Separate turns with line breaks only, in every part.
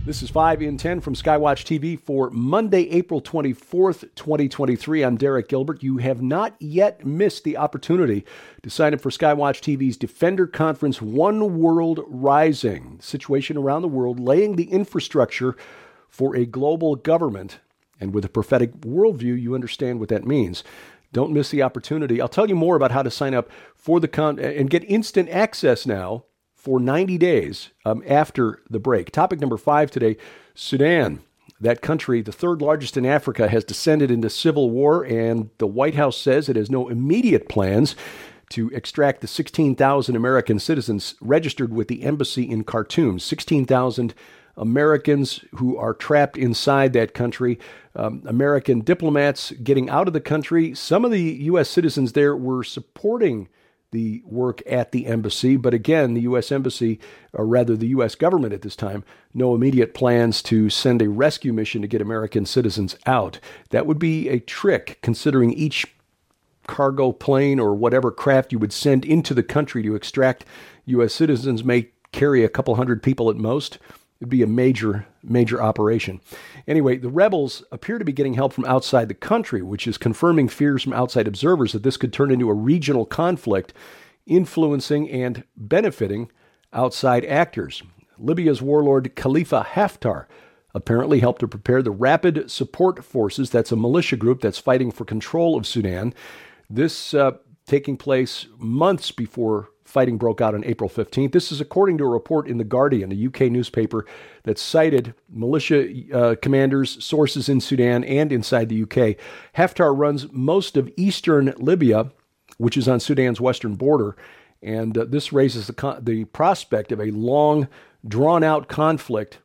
This is 5 in 10 from Skywatch TV for Monday, April 24th, 2023. I'm Derek Gilbert. You have not yet missed the opportunity to sign up for Skywatch TV's Defender Conference One World Rising. Situation around the world, laying the infrastructure for a global government. And with a prophetic worldview, you understand what that means. Don't miss the opportunity. I'll tell you more about how to sign up for and get instant access now for 90 days after the break. Topic number 5 today, Sudan. That country, the third largest in Africa, has descended into civil war, and the White House says it has no immediate plans to extract the 16,000 American citizens registered with the embassy in Khartoum. 16,000 Americans who are trapped inside that country. American diplomats getting out of the country. Some of the U.S. citizens there were supporting the work at the embassy. But again, the U.S. embassy, or rather the U.S. government at this time, no immediate plans to send a rescue mission to get American citizens out. That would be a trick, considering each cargo plane or whatever craft you would send into the country to extract U.S. citizens may carry a couple hundred people at most. It'd be a major operation. Anyway, the rebels appear to be getting help from outside the country, which is confirming fears from outside observers that this could turn into a regional conflict, influencing and benefiting outside actors. Libya's warlord Khalifa Haftar apparently helped to prepare the Rapid Support Forces. That's a militia group that's fighting for control of Sudan. This taking place months before fighting broke out on April 15th. This is according to a report in The Guardian, a UK newspaper that cited militia commanders, sources in Sudan and inside the UK. Haftar runs most of eastern Libya, which is on Sudan's western border, and this raises the prospect of a long, drawn-out conflict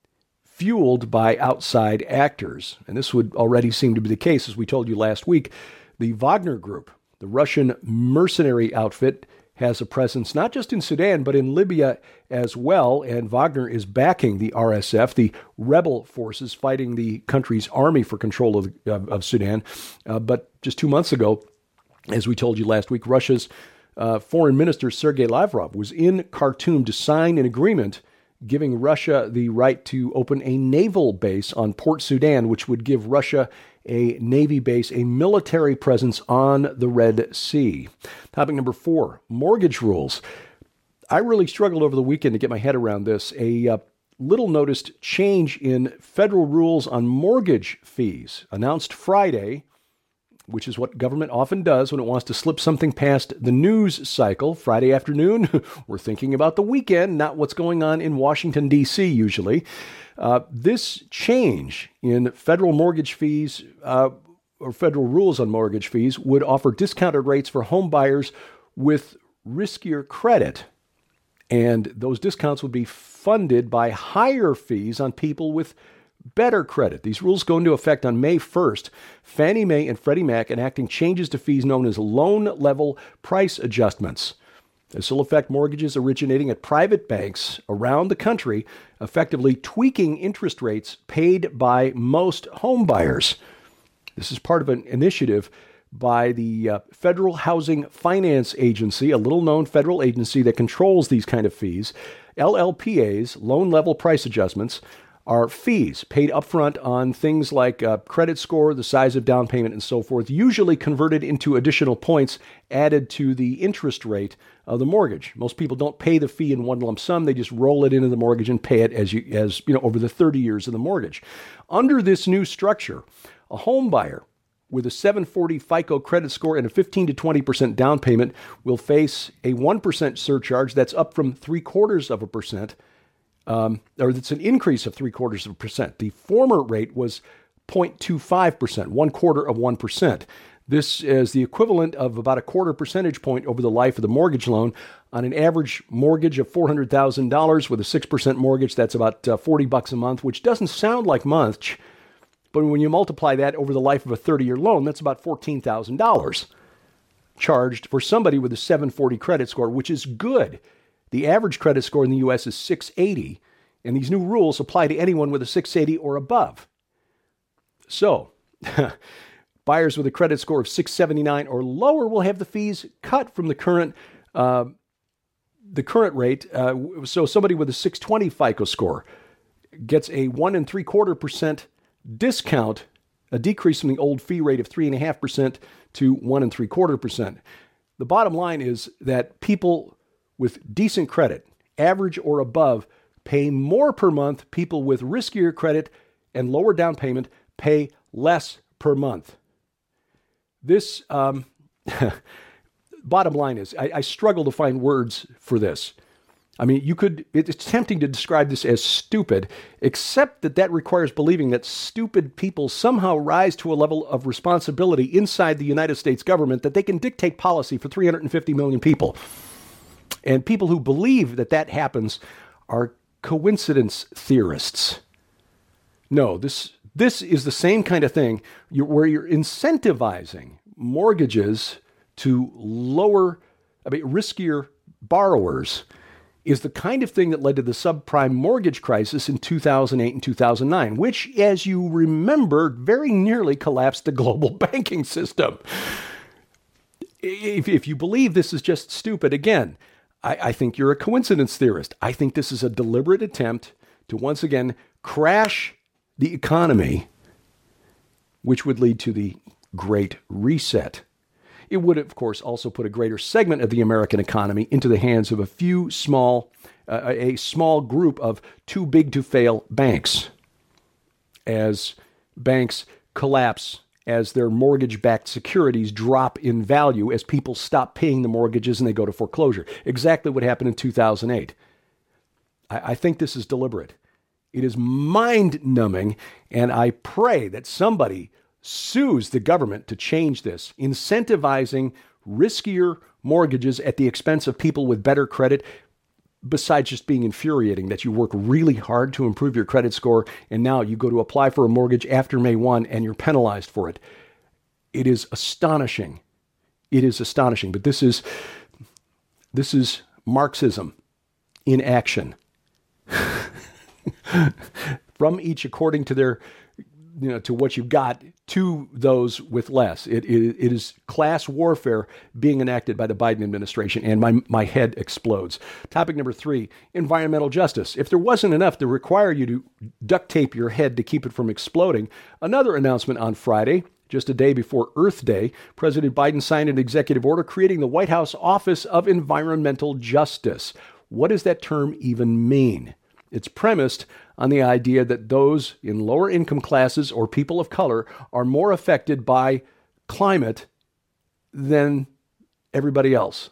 fueled by outside actors. And this would already seem to be the case, as we told you last week. The Wagner Group, the Russian mercenary outfit, has a presence not just in Sudan, but in Libya as well. And Wagner is backing the RSF, the rebel forces fighting the country's army for control of Sudan. But just 2 months ago, as we told you last week, Russia's foreign minister, Sergei Lavrov, was in Khartoum to sign an agreement giving Russia the right to open a naval base on Port Sudan, which would give Russia a Navy base, a military presence on the Red Sea. Topic number 4, mortgage rules. I really struggled over the weekend to get my head around this. A little noticed change in federal rules on mortgage fees announced Friday, which is what government often does when it wants to slip something past the news cycle. Friday afternoon, we're thinking about the weekend, not what's going on in Washington, D.C. usually. This change in federal mortgage fees or federal rules on mortgage fees would offer discounted rates for home buyers with riskier credit. And those discounts would be funded by higher fees on people with better credit. These rules go into effect on May 1st. Fannie Mae and Freddie Mac enacting changes to fees known as loan level price adjustments. This will affect mortgages originating at private banks around the country, effectively tweaking interest rates paid by most home buyers. This is part of an initiative by the Federal Housing Finance Agency, a little-known federal agency that controls these kind of fees. LLPAs, loan level price adjustments, are fees paid upfront on things like credit score, the size of down payment, and so forth, usually converted into additional points added to the interest rate of the mortgage. Most people don't pay the fee in one lump sum. They just roll it into the mortgage and pay it as over the 30 years of the mortgage. Under this new structure, a home buyer with a 740 FICO credit score and a 15 to 20% down payment will face a 1% surcharge that's up from 0.75%. Or it's an increase of 0.75%. The former rate was 0.25%, 0.25%. This is the equivalent of about a 0.25 percentage point over the life of the mortgage loan. On an average mortgage of $400,000 with a 6% mortgage, that's about $40 a month, which doesn't sound like much, but when you multiply that over the life of a 30-year loan, that's about $14,000 charged for somebody with a 740 credit score, which is good. The average credit score in the U.S. is 680, and these new rules apply to anyone with a 680 or above. So, buyers with a credit score of 679 or lower will have the fees cut from the current rate. So somebody with a 620 FICO score gets a 1.75% discount, a decrease from the old fee rate of 3.5% to 1.75%. The bottom line is that people with decent credit, average or above, pay more per month. People with riskier credit and lower down payment pay less per month. This, bottom line is, I struggle to find words for this. I mean, it's tempting to describe this as stupid, except that requires believing that stupid people somehow rise to a level of responsibility inside the United States government that they can dictate policy for 350 million people. And people who believe that happens are coincidence theorists. No, this is the same kind of thing where you're incentivizing mortgages to riskier borrowers is the kind of thing that led to the subprime mortgage crisis in 2008 and 2009, which, as you remember, very nearly collapsed the global banking system. If you believe this is just stupid, again, I think you're a coincidence theorist. I think this is a deliberate attempt to once again crash the economy, which would lead to the Great Reset. It would, of course, also put a greater segment of the American economy into the hands of a small group of too big to fail banks. As banks collapse, as their mortgage-backed securities drop in value, as people stop paying the mortgages and they go to foreclosure. Exactly what happened in 2008. I think this is deliberate. It is mind-numbing, and I pray that somebody sues the government to change this, incentivizing riskier mortgages at the expense of people with better credit, besides just being infuriating that you work really hard to improve your credit score and now you go to apply for a mortgage after May 1 and you're penalized for it. It is astonishing. It is astonishing. But this is Marxism in action. From each according to their to what you've got, to those with less. It is class warfare being enacted by the Biden administration, and my head explodes. Topic number 3, environmental justice. If there wasn't enough to require you to duct tape your head to keep it from exploding, another announcement on Friday, just a day before Earth Day, President Biden signed an executive order creating the White House Office of Environmental Justice. What does that term even mean? It's premised on the idea that those in lower income classes or people of color are more affected by climate than everybody else.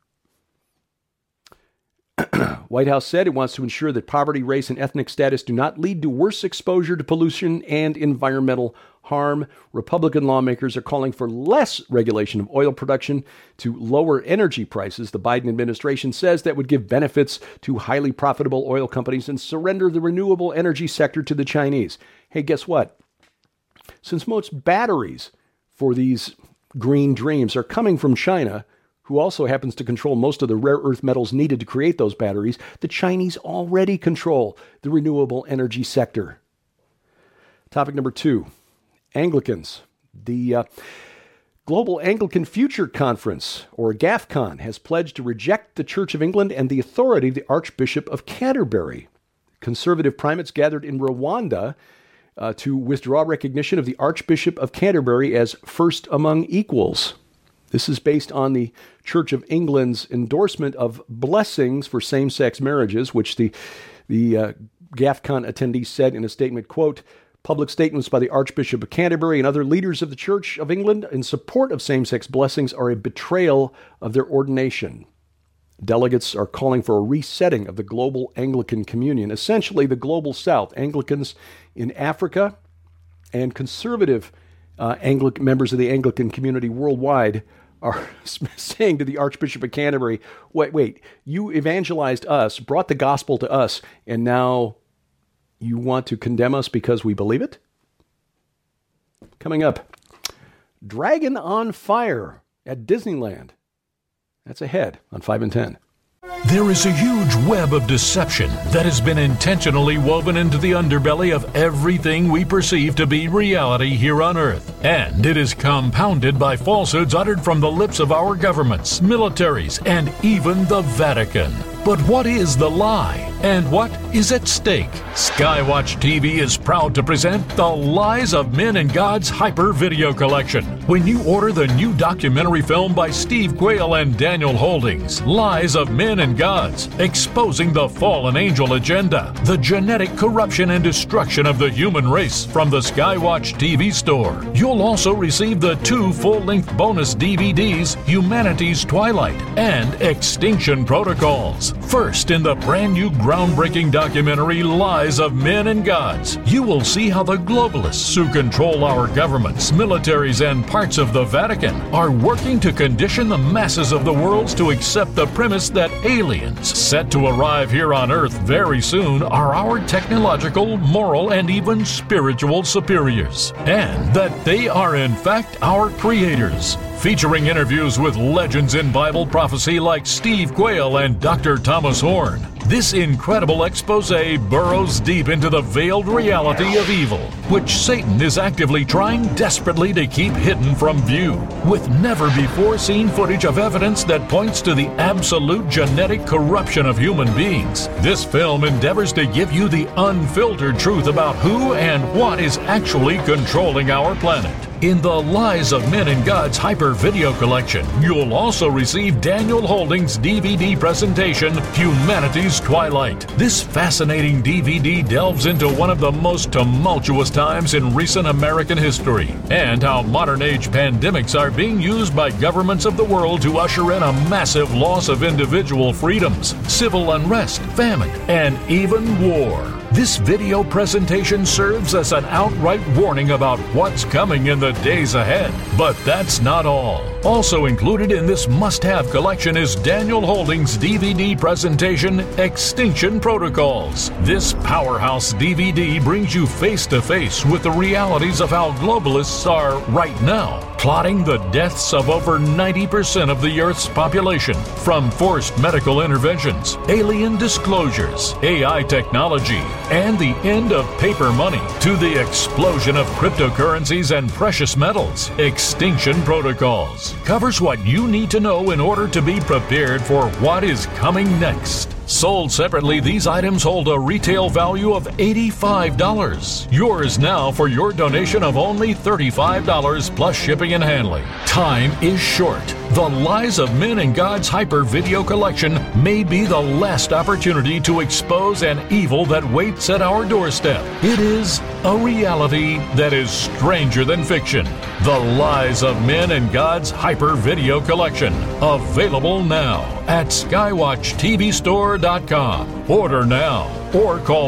White House said it wants to ensure that poverty, race, and ethnic status do not lead to worse exposure to pollution and environmental harm. Republican lawmakers are calling for less regulation of oil production to lower energy prices. The Biden administration says that would give benefits to highly profitable oil companies and surrender the renewable energy sector to the Chinese. Hey, guess what? Since most batteries for these green dreams are coming from China, who also happens to control most of the rare earth metals needed to create those batteries, the Chinese already control the renewable energy sector. Topic number 2, Anglicans. The Global Anglican Future Conference, or GAFCON, has pledged to reject the Church of England and the authority of the Archbishop of Canterbury. Conservative primates gathered in Rwanda to withdraw recognition of the Archbishop of Canterbury as first among equals. This is based on the Church of England's endorsement of blessings for same-sex marriages, which the GAFCON attendees said in a statement, quote, public statements by the Archbishop of Canterbury and other leaders of the Church of England in support of same-sex blessings are a betrayal of their ordination. Delegates are calling for a resetting of the global Anglican communion, essentially the global South. Anglicans in Africa and conservative members of the Anglican community worldwide are saying to the Archbishop of Canterbury, wait, you evangelized us, brought the gospel to us, and now you want to condemn us because we believe it? Coming up, Dragon on Fire at Disneyland. That's ahead on 5 and 10.
There is a huge web of deception that has been intentionally woven into the underbelly of everything we perceive to be reality here on Earth. And it is compounded by falsehoods uttered from the lips of our governments, militaries, and even the Vatican. But what is the lie? And what is at stake? Skywatch TV is proud to present The Lies of Men and God's Hyper Video Collection. When you order the new documentary film by Steve Quayle and Daniel Holdings, Lies of Men and Gods, exposing the fallen angel agenda, the genetic corruption and destruction of the human race from the Skywatch TV store. You'll also receive the 2 full-length bonus DVDs, Humanity's Twilight and Extinction Protocols. First, in the brand new groundbreaking documentary Lies of Men and Gods, you will see how the globalists who control our governments, militaries, and parts of the Vatican are working to condition the masses of the world to accept the premise that aliens set to arrive here on Earth very soon are our technological, moral, and even spiritual superiors, and that they are in fact our creators. Featuring interviews with legends in Bible prophecy like Steve Quayle and Dr. Thomas Horn, this incredible expose burrows deep into the veiled reality of evil, which Satan is actively trying desperately to keep hidden from view, with never-before-seen footage of evidence that points to the absolute genetic corruption of human beings. This film endeavors to give you the unfiltered truth about who and what is actually controlling our planet. In the Lies of Men and God's Hyper Video Collection, you'll also receive Daniel Holdings' DVD presentation, Humanity's Twilight. This fascinating DVD delves into one of the most tumultuous times in recent American history, and how modern-age pandemics are being used by governments of the world to usher in a massive loss of individual freedoms, civil unrest, famine, and even war. This video presentation serves as an outright warning about what's coming in the days ahead. But that's not all. Also included in this must-have collection is Daniel Holdings' DVD presentation, Extinction Protocols. This powerhouse DVD brings you face-to-face with the realities of how globalists are, right now, plotting the deaths of over 90% of the Earth's population, from forced medical interventions, alien disclosures, AI technology, and the end of paper money, to the explosion of cryptocurrencies and precious metals. Extinction Protocols covers what you need to know in order to be prepared for what is coming next. Sold separately, these items hold a retail value of $85. Yours now for your donation of only $35 plus shipping and handling. Time is short. The Lies of Men and God's Hyper Video Collection may be the last opportunity to expose an evil that waits at our doorstep. It is a reality that is stranger than fiction. The Lies of Men and God's Hyper Video Collection. Available now at SkywatchTVStore.com. Order now or call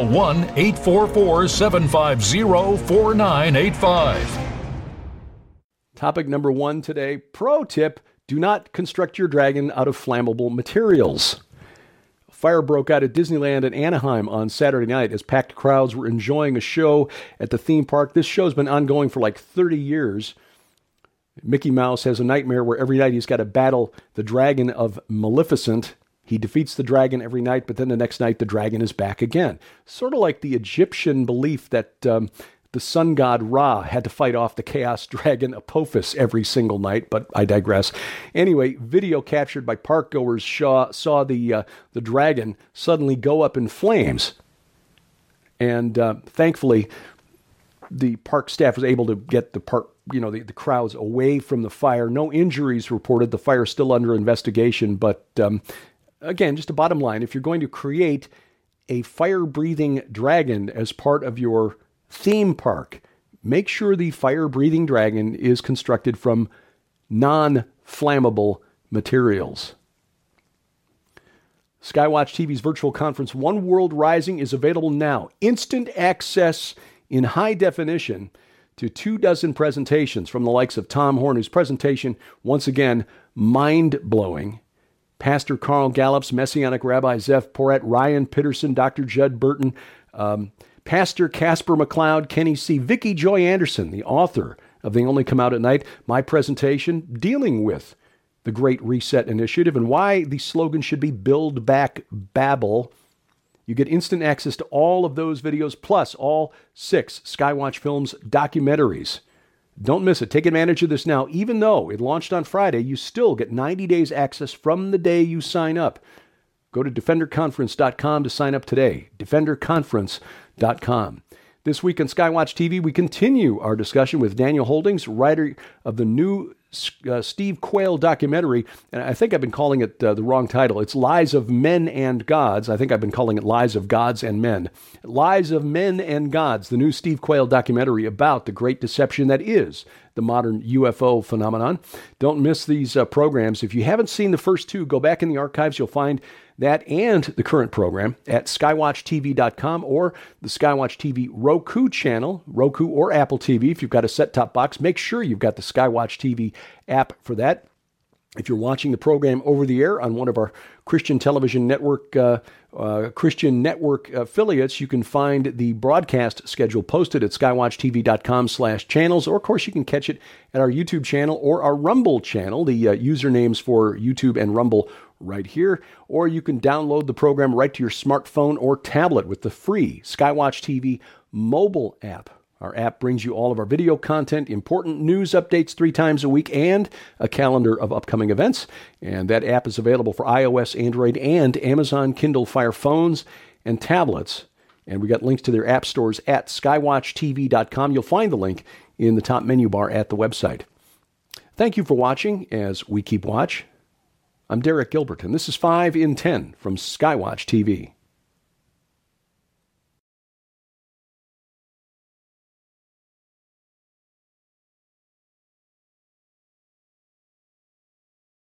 1-844-750-4985.
Topic number 1 today, pro tip, do not construct your dragon out of flammable materials. A fire broke out at Disneyland in Anaheim on Saturday night as packed crowds were enjoying a show at the theme park. This show's been ongoing for like 30 years. Mickey Mouse has a nightmare where every night he's got to battle the dragon of Maleficent. He defeats the dragon every night, but then the next night the dragon is back again. Sort of like the Egyptian belief that the sun god Ra had to fight off the chaos dragon Apophis every single night, but I digress. Anyway, video captured by park goers saw the dragon suddenly go up in flames. And thankfully, the park staff was able to get the crowds away from the fire. No injuries reported. The fire is still under investigation, but again, just a bottom line, if you're going to create a fire-breathing dragon as part of your theme park, make sure the fire-breathing dragon is constructed from non-flammable materials. Skywatch TV's virtual conference, One World Rising, is available now. Instant access in high definition to 24 presentations from the likes of Tom Horn, whose presentation, once again, mind-blowing. Pastor Carl Gallup's Messianic Rabbi Zeph Porat, Ryan Pitterson, Dr. Judd Burton, Pastor Casper McLeod, Kenny C., Vicki Joy Anderson, the author of They Only Come Out at Night, my presentation dealing with the Great Reset Initiative and why the slogan should be Build Back Babel. You get instant access to all of those videos, plus all 6 Skywatch Films documentaries. Don't miss it. Take advantage of this now. Even though it launched on Friday, you still get 90 days access from the day you sign up. Go to DefenderConference.com to sign up today. DefenderConference.com. This week on Skywatch TV, we continue our discussion with Daniel Holdings, writer of the new Steve Quayle documentary, and I think I've been calling it the wrong title. It's Lies of Men and Gods. I think I've been calling it Lies of Gods and Men. Lies of Men and Gods, the new Steve Quayle documentary about the great deception that is the modern UFO phenomenon. Don't miss these programs. If you haven't seen the first two, go back in the archives. You'll find that and the current program at skywatchtv.com or the Skywatch TV Roku channel, Roku or Apple TV. If you've got a set-top box, make sure you've got the Skywatch TV app for that. If you're watching the program over the air on one of our Christian television network, Christian network affiliates, you can find the broadcast schedule posted at skywatchtv.com/channels, or of course you can catch it at our YouTube channel or our Rumble channel, the usernames for YouTube and Rumble right here, or you can download the program right to your smartphone or tablet with the free Skywatch TV mobile app. Our app brings you all of our video content, important news updates 3 times a week, and a calendar of upcoming events. And that app is available for iOS, Android, and Amazon Kindle Fire phones and tablets. And we got links to their app stores at skywatchtv.com. You'll find the link in the top menu bar at the website. Thank you for watching as we keep watch. I'm Derek Gilbert, and this is 5 in 10 from Skywatch TV.